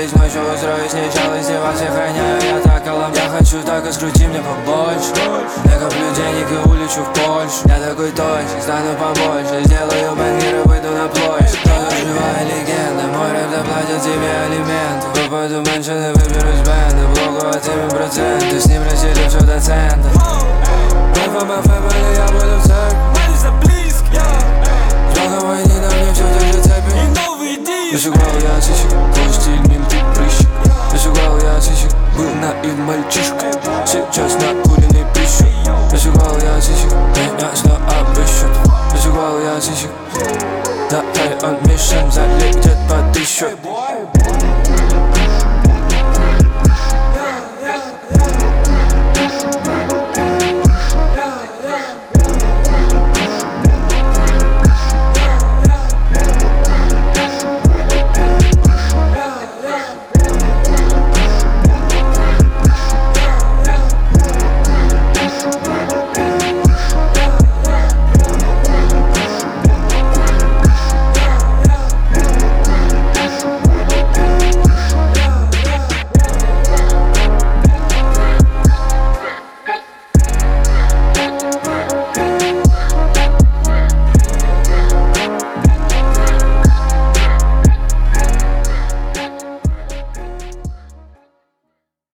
договорились ночью устроить сначала издеваться, храняю я так колом. Я хочу так, и скрути мне побольше. Накоплю денег и улечу в Польшу. Я такой точно, стану побольше. Сделаю банкир и выйду на площадь. Кто-то живая легенда, мой рэп доплатит тебе алименты. Попаду в меншины, выберусь в бенды. Блогу отнимем проценты, с ним рассели все до цента. Альфа, моя фэмили, я буду в церкви. Звонковой не на мне все так же цепи. Зашугал я сисек, твой стиль мим ты прыщик. Зашугал я сисек, был наив мальчишка. Сейчас накуренный пищу. Зашугал я сисек, меня снова обыщут. Зашугал я сисек, да он мишен залетит под 1000.